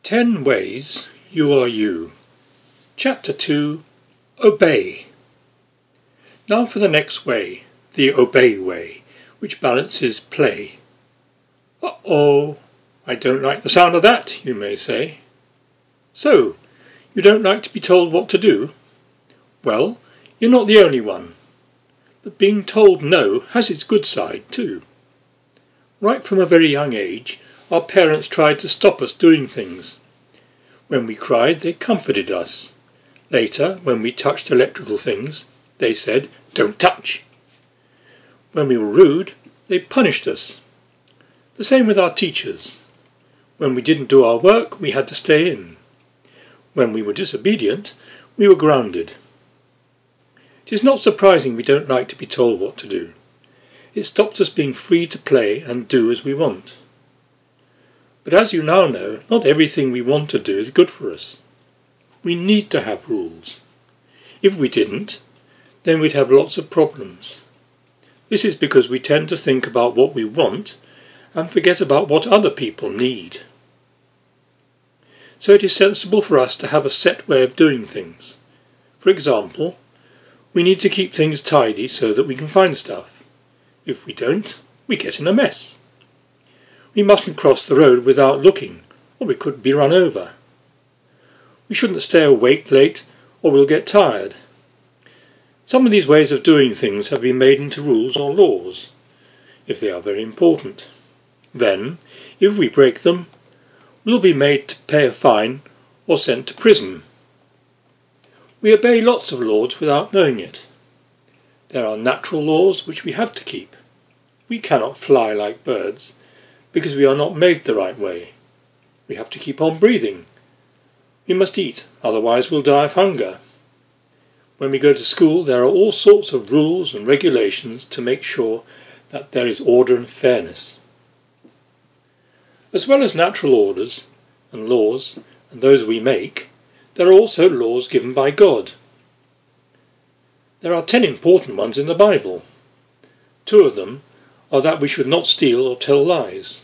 10 Ways You Are You. Chapter 2. Obey. Now for the next way, the obey way, which balances play. Uh-oh, I don't like the sound of that, you may say. So, you don't like to be told what to do? Well, you're not the only one. But being told no has its good side too. Right from a very young age, our parents tried to stop us doing things. When we cried, they comforted us. Later, when we touched electrical things, they said, "Don't touch." When we were rude, they punished us. The same with our teachers. When we didn't do our work, we had to stay in. When we were disobedient, we were grounded. It is not surprising we don't like to be told what to do. It stops us being free to play and do as we want. But as you now know, not everything we want to do is good for us. We need to have rules. If we didn't, then we'd have lots of problems. This is because we tend to think about what we want and forget about what other people need. So it is sensible for us to have a set way of doing things. For example, we need to keep things tidy so that we can find stuff. If we don't, we get in a mess. We mustn't cross the road without looking, or we could be run over. We shouldn't stay awake late, or we'll get tired. Some of these ways of doing things have been made into rules or laws, if they are very important. Then, if we break them, we'll be made to pay a fine or sent to prison. We obey lots of laws without knowing it. There are natural laws which we have to keep. We cannot fly like birds, because we are not made the right way. We have to keep on breathing. We must eat, otherwise we'll die of hunger. When we go to school, there are all sorts of rules and regulations to make sure that there is order and fairness. As well as natural orders and laws and those we make, there are also laws given by God. There are 10 important ones in the Bible. 2 of them are that we should not steal or tell lies.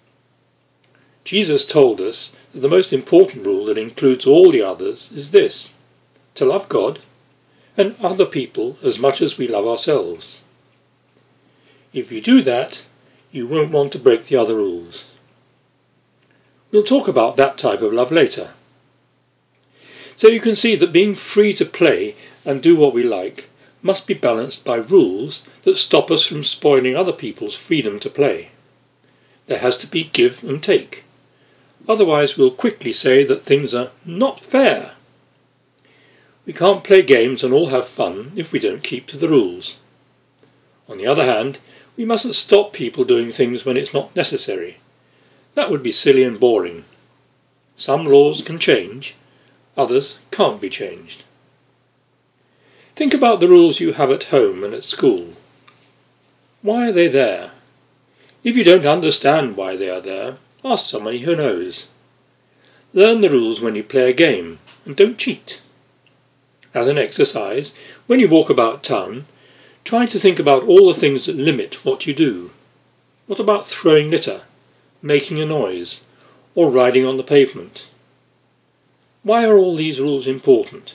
Jesus told us that the most important rule that includes all the others is this: to love God and other people as much as we love ourselves. If you do that, you won't want to break the other rules. We'll talk about that type of love later. So you can see that being free to play and do what we like must be balanced by rules that stop us from spoiling other people's freedom to play. There has to be give and take. Otherwise we'll quickly say that things are not fair. We can't play games and all have fun if we don't keep to the rules. On the other hand, we mustn't stop people doing things when it's not necessary. That would be silly and boring. Some laws can change, others can't be changed. Think about the rules you have at home and at school. Why are they there? If you don't understand why they are there, ask somebody who knows. Learn the rules when you play a game, and don't cheat. As an exercise, when you walk about town, try to think about all the things that limit what you do. What about throwing litter, making a noise, or riding on the pavement? Why are all these rules important?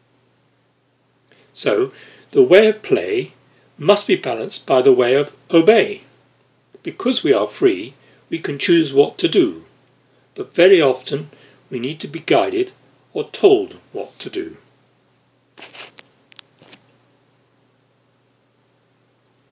So, the way of play must be balanced by the way of obey. Because we are free, we can choose what to do, but very often we need to be guided or told what to do.